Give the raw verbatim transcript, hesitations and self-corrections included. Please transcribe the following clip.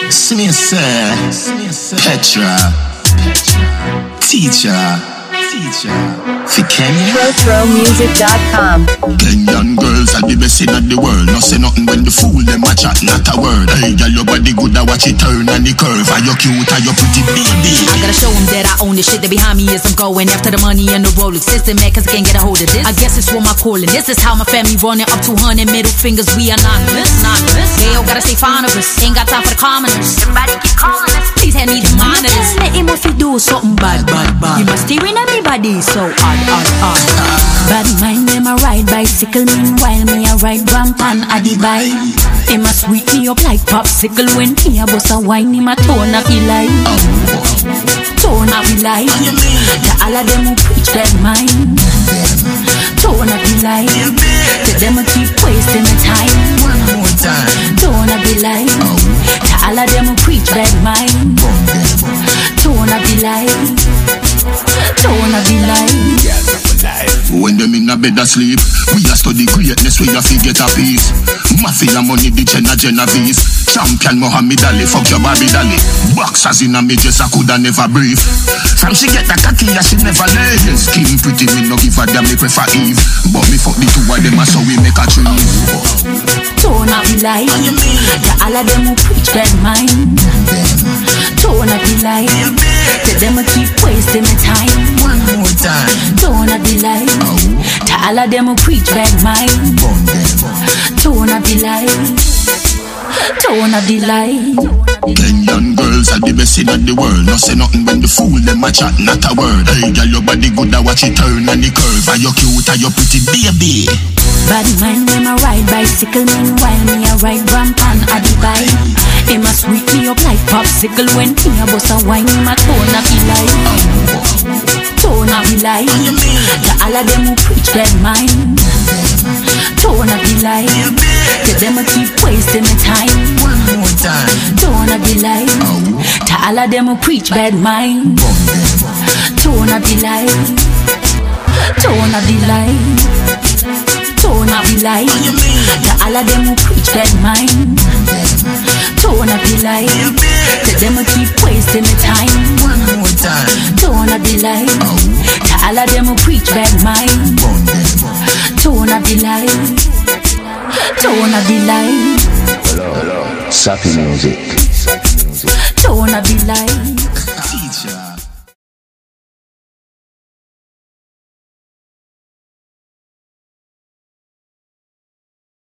Smith, Petra, teacher, teacher. Retro music dot com. Kenyan girls are the best in the world. No say nothing when the fool them a chat, not a word. Hey, girl, your body good, I watch it turn and the curve. Are you cute, are you pretty baby? I gotta show them that I own the shit that behind me is I'm going after the money and the Rolex. System man, cause I can't get a hold of this. I guess it's what my calling. This is how my family running up two hundred middle fingers. We anonymous, anonymous. They all gotta stay fond of us. Ain't got time for the commoners. Everybody keep calling us. Please hand me the monitors. Let him if he do something bad, bad, bad. You must steering everybody so odd, odd, odd. Bad mind them a ride bicycle, meanwhile me a ride ramp and a divide. Him a sweep me up like popsicle when me a bust a wine. Him a tone a feel like tone a feel like to all of them who preach bad mind. Tone a feel like to them who keep wasting the time. One more time. Tone a feel like to all of them who preach bad mind. Tone a feel like tone a feel like. When them in a bed asleep, we a study greatness, we a fi get a piece. Mafia money, the Jenna Genovese. Champion Muhammad Ali, fuck your Barbie Dolly. Boxers in a me dress, I coulda never breathe. From she get the cocky, she never lay. Skin pretty, me no give a damn, me prefer Eve. But me fuck the two of them, so we make a tree. Tone a feel like to all of them who preach bad mind. Tone a feel like to them who keep wasting the time. One more time. Tone a feel like to all of them who preach bad mind. Tone a feel like tone a feel like. Kenyan girls are the best in the world. No say nothing when the fool them a chat, not a word. Hey, girl, your body good, I watch it turn and the curve. Are you cute, are you pretty baby? Bad mind them a ride bicycle, meanwhile me a ride ramp and a divide. Him a sweep me up like popsicle when me a bust a wine. Him a tone a feel like tone a feel like to all of them who preach bad mind. Tone a feel like to them who keep wasting the time. One more time. Tone a feel like to all of them who preach bad mind. Tone a feel like tone a feel like tone a feel like to all of them who preach bad mind. Tone a feel like to them who keep wasting the time. One more time. Tone a feel like to all of them who preach bad mind. Tone a feel like tone a feel like hello, hello, Sappy music. tone a feel like